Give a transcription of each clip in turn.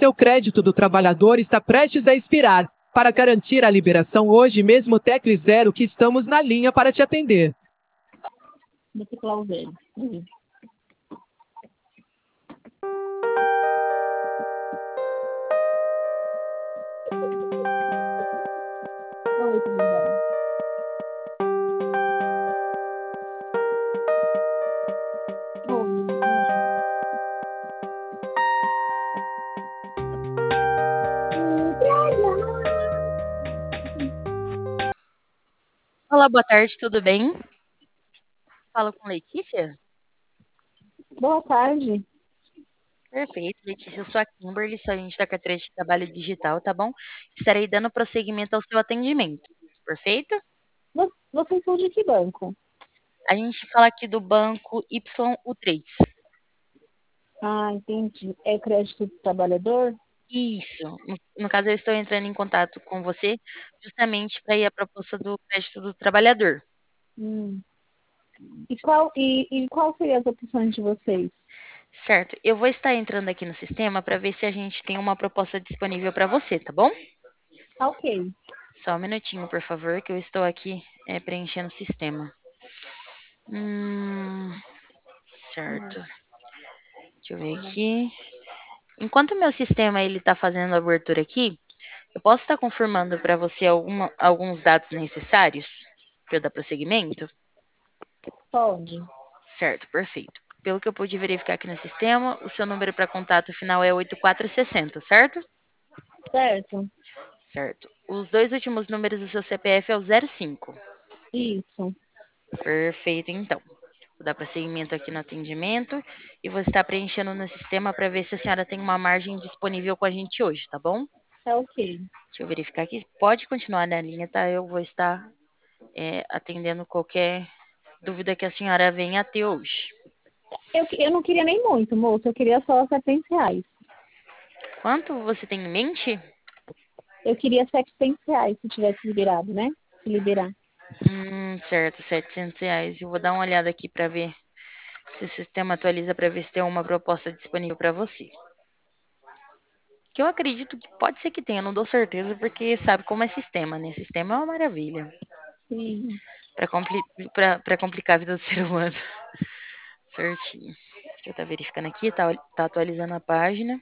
Seu crédito do trabalhador está prestes a expirar. Para garantir a liberação hoje mesmo, tecle 0 que estamos na linha para te atender. Vou teclar o velho. Oi, tudo bem? Olá, boa tarde, tudo bem? Falo com Letícia? Boa tarde. Perfeito, Letícia, eu sou a Kimberly, sou agente da carteira de trabalho digital, tá bom? Estarei dando prosseguimento ao seu atendimento, perfeito? Vocês são de que banco? A gente fala aqui do banco YU3. Ah, entendi. É crédito do trabalhador? Isso. No caso, eu estou entrando em contato com você justamente para ir a proposta do crédito do trabalhador. Hum. E qual seria as opções de vocês? Certo, eu vou estar entrando aqui no sistema para ver se a gente tem uma proposta disponível para você, tá bom? Tá ok. Só um minutinho, por favor, que eu estou aqui preenchendo o sistema. Certo. Deixa eu ver aqui. Enquanto o meu sistema ele está fazendo a abertura aqui, eu posso estar confirmando para você alguns dados necessários para eu dar prosseguimento? Pode. Certo, perfeito. Pelo que eu pude verificar aqui no sistema, o seu número para contato final é 8460, certo? Certo. Certo. Os dois últimos números do seu CPF é o 05. Isso. Perfeito, então. Vou dar prosseguimento aqui no atendimento e vou estar preenchendo no sistema para ver se a senhora tem uma margem disponível com a gente hoje, tá bom? Tá ok. Deixa eu verificar aqui. Pode continuar na linha, tá? Eu vou estar atendendo qualquer dúvida que a senhora venha a ter hoje. Eu não queria nem muito, moço. Eu queria só R$ 700. Quanto você tem em mente? Eu queria R$ 700 se tivesse liberado, né? Se liberar. Certo, R$ 700. Eu vou dar uma olhada aqui para ver se o sistema atualiza para ver se tem uma proposta disponível para você. Que eu acredito que pode ser que tenha, não dou certeza, porque sabe como é sistema, né? Sistema é uma maravilha. Sim. Para complicar a vida do ser humano. Certinho. Deixa eu estar verificando aqui, tá atualizando a página.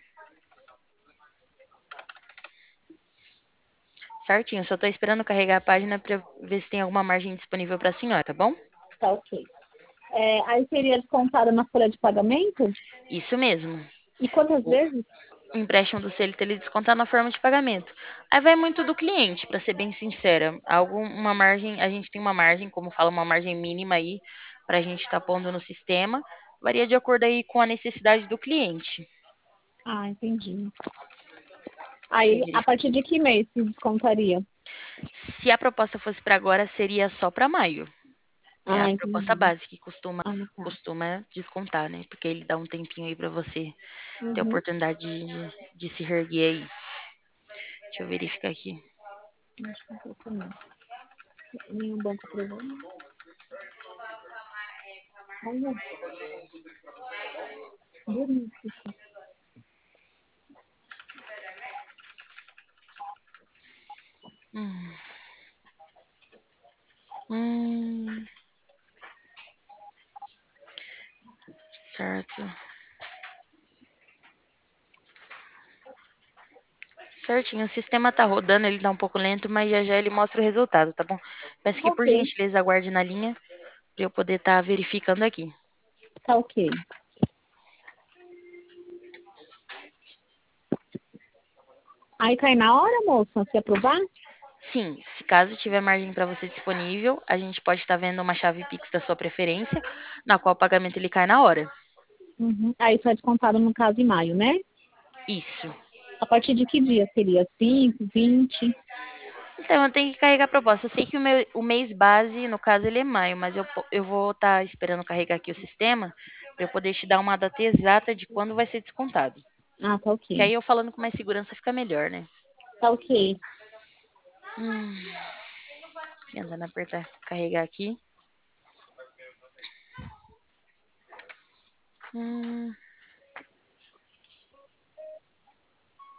Certinho, só tô esperando carregar a página para ver se tem alguma margem disponível para a senhora, tá bom? Tá ok. Aí seria descontado na folha de pagamento? Isso mesmo. E quantas vezes? O empréstimo do CLT ele descontar na forma de pagamento. Aí vai muito do cliente, para ser bem sincera. Alguma margem, a gente tem uma margem, como fala, uma margem mínima aí para a gente estar pondo no sistema. Varia de acordo aí com a necessidade do cliente. Ah, entendi. Deixa eu Aí, a verificar. partir de que mês se descontaria? Se a proposta fosse para agora, seria só para maio. É a Ah, proposta entendi. base que costuma, Ah, tá. costuma descontar, né? Porque ele dá um tempinho aí para você ter a Uhum. oportunidade de se reerguer aí. Deixa eu verificar aqui. Acho que não sei não. Nenhum banco aprovou. Olha, bonito. Hum, hum, certo. Certinho, o sistema tá rodando, ele tá um pouco lento, mas já já ele mostra o resultado, tá bom? Peço que por Ok, gentileza aguarde na linha para eu poder estar verificando aqui. tá ok. Aí cai na hora, moça, se aprovar? Sim, se caso tiver margem para você disponível, a gente pode estar vendo uma chave Pix da sua preferência, na qual o pagamento ele cai na hora. Uhum. Aí só é descontado no caso em maio, né? Isso. A partir de que dia seria? 5, 20? Então, eu tenho que carregar a proposta. Eu sei que o mês base, no caso, ele é maio, mas eu vou estar esperando carregar aqui o sistema para eu poder te dar uma data exata de quando vai ser descontado. Ah, tá Que ok. aí eu falando com mais segurança fica melhor, né? Tá ok. Hum, Tentando apertar, carregar aqui. Hum,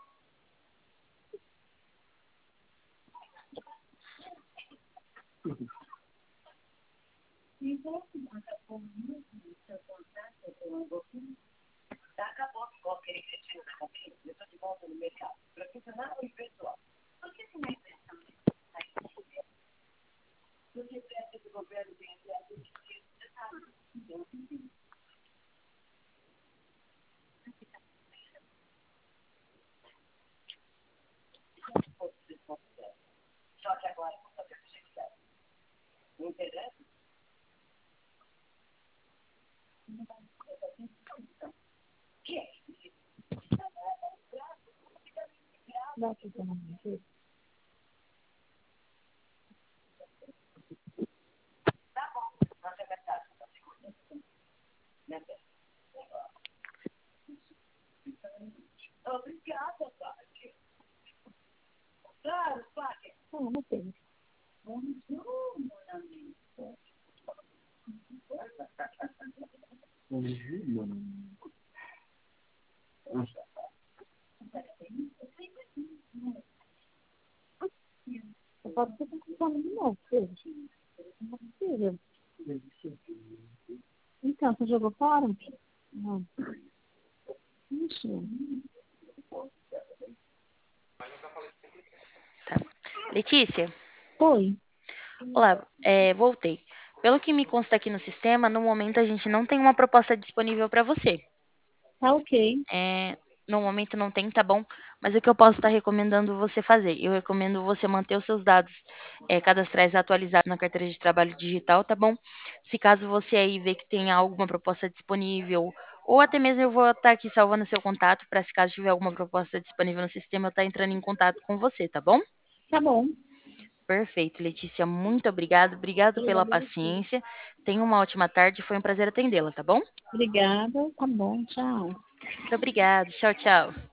Vai fazer uma vez. Não, não tem. Eu posso ter que comprar de novo, filho. Não é possível. Então, você jogou fora? Não. Ixi. Tá. Letícia, Foi. olá, voltei. Pelo que me consta aqui no sistema, no momento a gente não tem uma proposta disponível para você. Tá ok. No momento não tem, tá bom? Mas o que eu posso estar recomendando você fazer? Eu recomendo você manter os seus dados cadastrais atualizados na carteira de trabalho digital, tá bom? Se caso você aí vê que tem alguma proposta disponível, ou até mesmo eu vou estar aqui salvando seu contato para se caso tiver alguma proposta disponível no sistema, eu estar entrando em contato com você, tá bom? Tá bom. Perfeito, Letícia, muito obrigado. Obrigado pela paciência. Tenha uma ótima tarde, foi um prazer atendê-la, tá bom? Obrigada. Tá bom. Tchau. Muito obrigada. Tchau, tchau.